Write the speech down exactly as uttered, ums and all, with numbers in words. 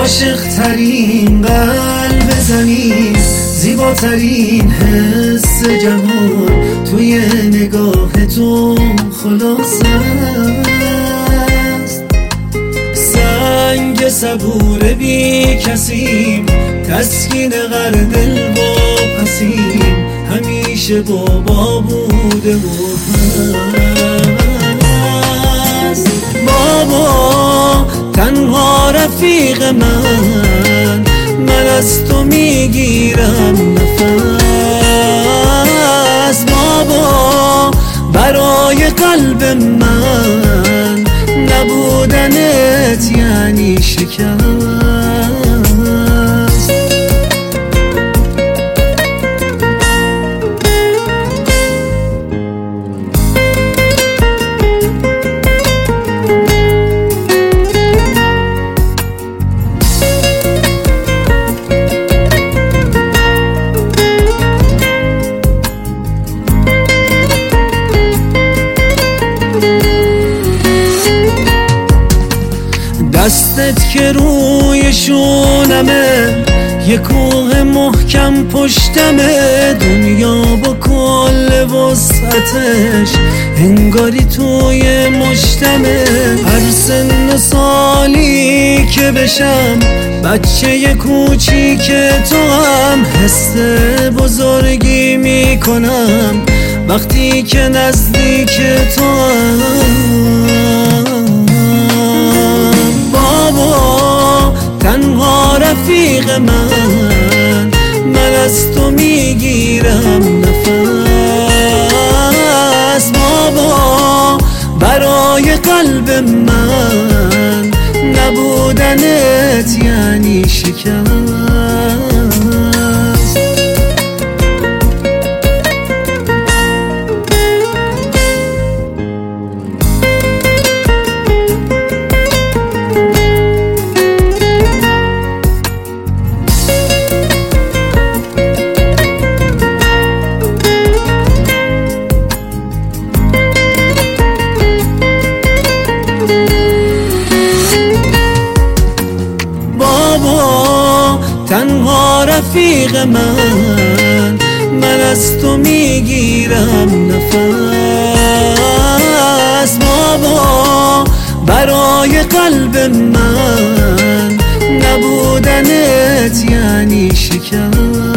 عاشق ترین قلب زمین، زیباترین حس جهان توی نگاه تو خلاص است. سنگ صبور بی کسیم، تسکین غر دل واپسیم، همیشه بابا بوده و هست. بابا تنها رفیق من، من از تو میگیرم نفس. بابا برای قلب من، نبودنت یعنی شکست. دستت که روی شونمه، یه کوه محکم پشتمه، دنیا با کل وسعتش انگاری توی مشتمه. هر سن سالی که بشم بچه کوچیک تو هم، حس بزرگی میکنم وقتی که نزدیک تو هم. بابا تنها رفیق من، من از تو میگیرم نفس. بابا برای قلب من، نبودنت یعنی شکست. تنها رفیق من، من از تو میگیرم نفس. بابا برای قلب من، نبودنت یعنی شکست.